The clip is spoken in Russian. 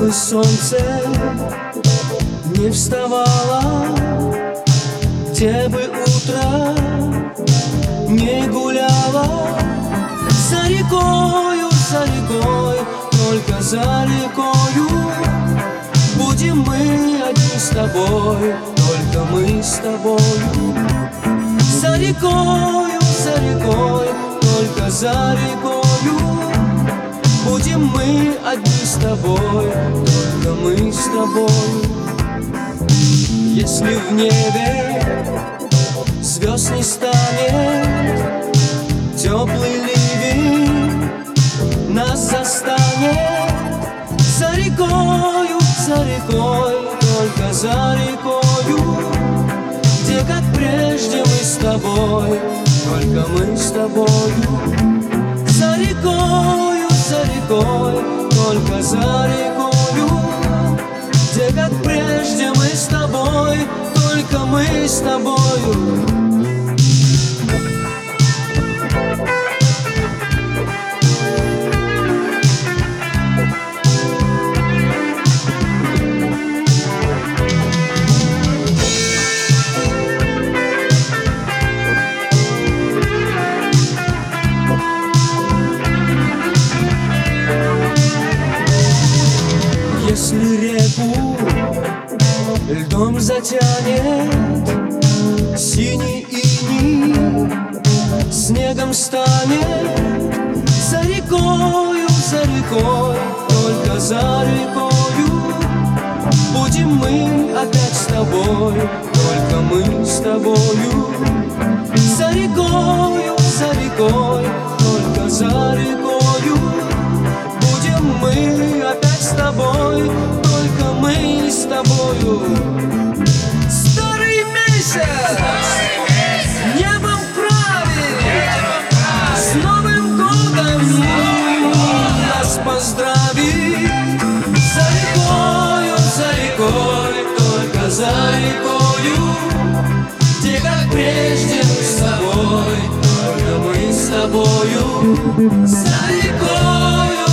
бы солнце не вставало, где бы утро не гуляло. За рекою, только за рекою будем мы одни с тобой, только мы с тобою. За рекою, только за рекою будем мы одни с тобой, только мы с тобой. Если в небе звезд не станет, теплый ливень нас застанет. За рекою, только за рекою, где как прежде мы с тобой, только мы с тобою. За рекою, только за рекою, где как прежде мы с тобой, только мы с тобою. Если реку льдом затянет, синий иней снегом станет. За рекою, только за рекою будем мы опять с тобой, только мы с тобою. За рекою, только за рекою будем мы опять с тобой, только мы с тобою. Старый месяц небом правит, с Новым годом нас поздравит. За рекой, только за рекою, где как прежде мы с тобой, только мы с тобою. За рекою,